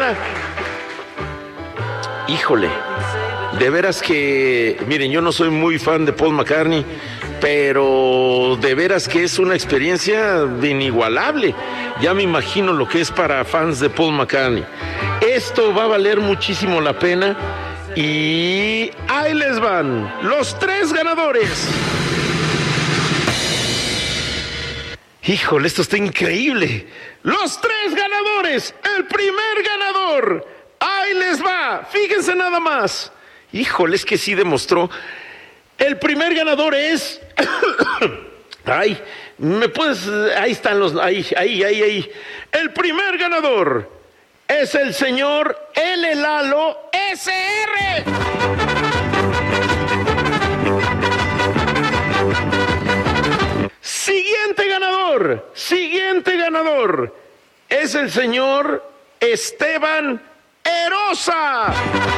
mañana. Híjole, de veras que, miren, yo no soy muy fan de Paul McCartney, pero de veras que es una experiencia inigualable. Ya me imagino lo que es para fans de Paul McCartney. Esto va a valer muchísimo la pena y ahí les van los 3 ganadores. Híjole, esto está increíble. Los 3 ganadores. El primer ganador. Ahí les va. Fíjense nada más. Híjole, es que sí demostró. El primer ganador es... Ay, ¿me puedes...? Ahí están los... Ahí. El primer ganador es el señor L. Lalo SR. Siguiente ganador es el señor Esteban Erosa.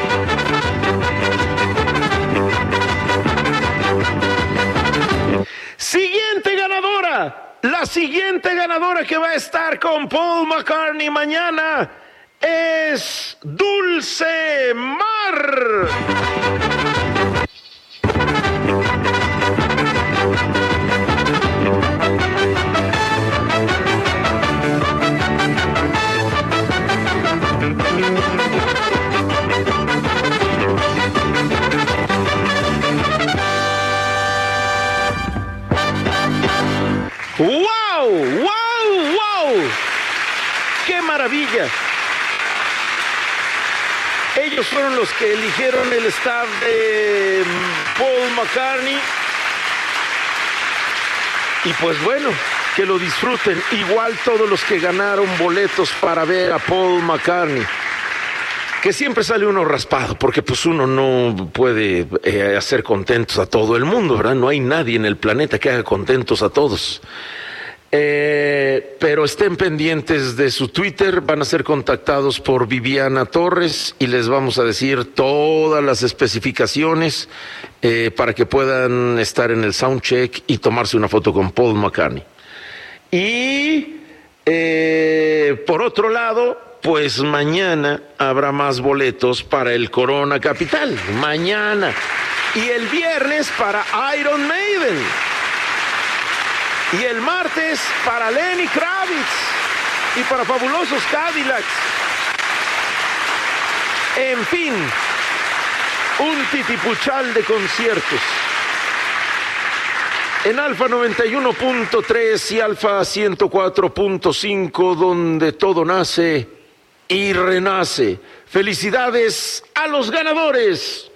Siguiente ganadora, la siguiente ganadora que va a estar con Paul McCartney mañana es Dulce Mar. ¡Wow! ¡Qué maravilla! Ellos fueron los que eligieron el staff de Paul McCartney. Y pues bueno, que lo disfruten. Igual todos los que ganaron boletos para ver a Paul McCartney. Que siempre sale uno raspado, porque pues uno no puede hacer contentos a todo el mundo, ¿verdad? No hay nadie en el planeta que haga contentos a todos. Pero estén pendientes de su Twitter, van a ser contactados por Viviana Torres y les vamos a decir todas las especificaciones para que puedan estar en el soundcheck y tomarse una foto con Paul McCartney. Y por otro lado, pues mañana habrá más boletos para el Corona Capital, mañana. Y el viernes para Iron Maiden. Y el martes para Lenny Kravitz y para Fabulosos Cadillacs. En fin, un titipuchal de conciertos. En Alfa 91.3 y Alfa 104.5, donde todo nace y renace. Felicidades a los ganadores.